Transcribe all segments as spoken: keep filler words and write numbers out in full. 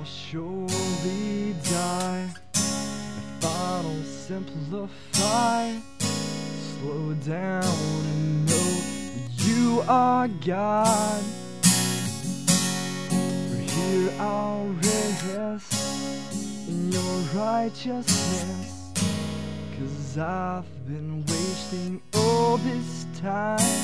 I'll surely die if I don't simplify. Slow down and know that you are God. For here I'll rest in your righteousness, 'cause I've been wasting all this time.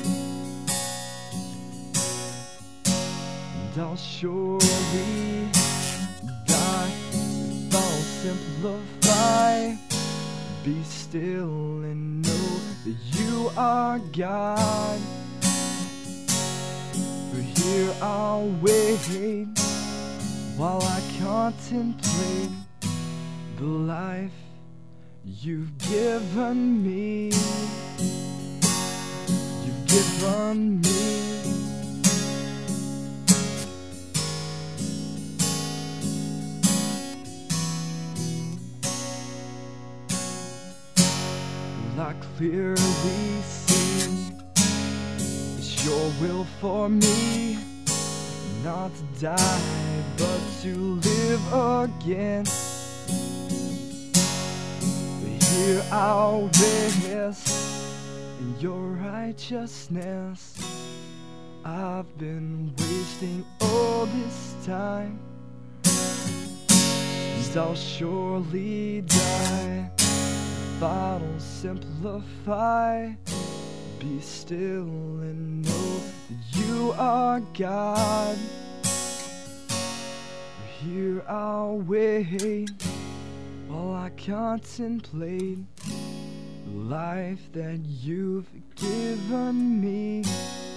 And I'll surely die if I'll simplify. Be still and know that you are God. For here I'll wait while I contemplate the life you've given me. You've given me. I clearly see it's your will for me not to die but to live again. But here I'll rest in your righteousness. I've been wasting all this time, and I'll surely die if I don't simplify. Be still and know that you are God. For here I'll wait while I contemplate the life that you've given me.